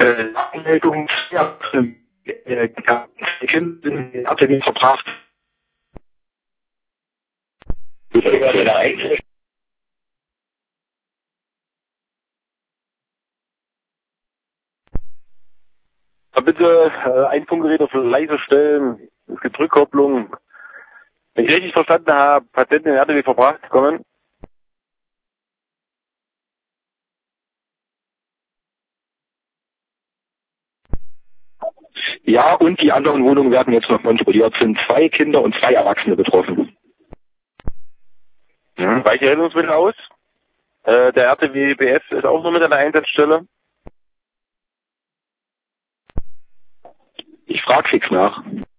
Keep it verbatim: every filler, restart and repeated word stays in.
Äh, Anmeldung, ja, äh, die Kinder in R T W verbracht. Bitte äh, ein Funkgerät auf leise stellen. Es gibt Rückkopplung. Wenn ich richtig verstanden habe, Patienten in R T W verbracht kommen. Ja, und die anderen Wohnungen werden jetzt noch kontrolliert. Sind zwei Kinder und zwei Erwachsene betroffen. Ja. Weiche Rettungsmittel aus. Äh, der R T W B S ist auch noch mit an der Einsatzstelle. Ich frage fix nach.